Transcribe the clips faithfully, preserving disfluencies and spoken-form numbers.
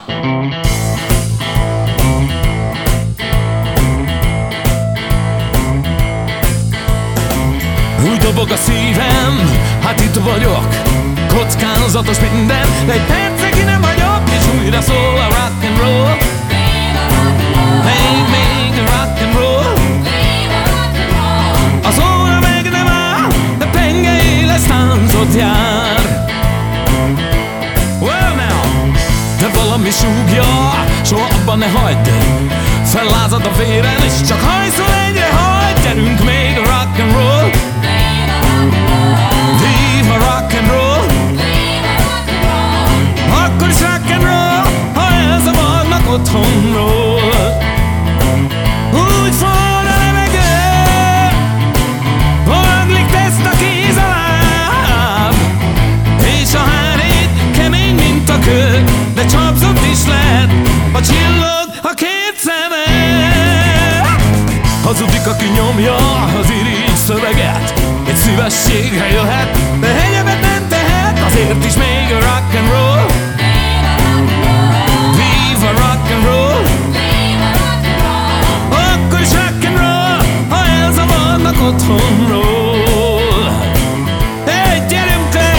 Úgy dobog a szívem, hát itt vagyok. Kockázatos minden, de egy percig nem vagyok. És újra szól a rock and roll. Még, még a rock and roll. Az óra meg nem áll, de penge éles táncot jár. Well now, de valami súgja, soha abban ne hagyd. Fellázad a véren, és csak hajszol egyre hagyd. Gyerünk még a rock and roll. Viva rock and roll. Akkor is rock and roll, ha elzavarnak otthonról. Úgy forr a levegő, hanglik teszt a kéz a láb, és a hárét kemény, mint a kő, de csapzott is lehet, ha csillog a két szeme. Hazudik, aki nyomja az irigy szöveget, egy szívességre jöhet, de hegyebet nem tehet, azért is még a rock and roll. Viva rock and roll. Akkor is rock and roll, ha elzavarnak otthonról. Hey, gyerünk le!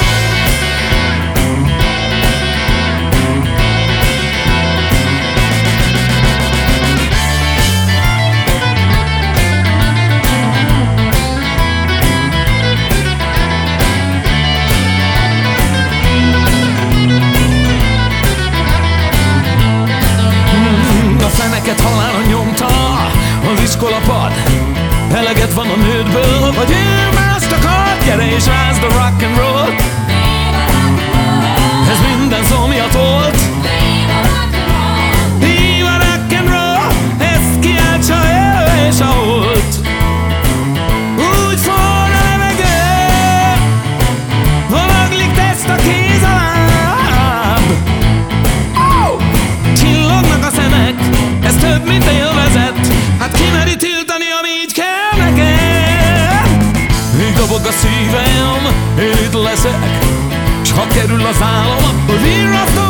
Feneket halálra nyomta az iskolapad. Eleged van a nődből, vagy ő mást akar. Gyere és rázd a rock and roll. Ez minden szomjat old. Viva rock and roll, ezt kiáltsa ő és a hold. Úgy forr a levegő, vonaglik teszt a kéz a láb. Oh! Csillognak a szemek, ez több, mint élvezet. Hát ki meri tiltani, ami így kell nekem? Így dobog a szívem, én itt leszek, s ha kerül az álom, akkor virrasztom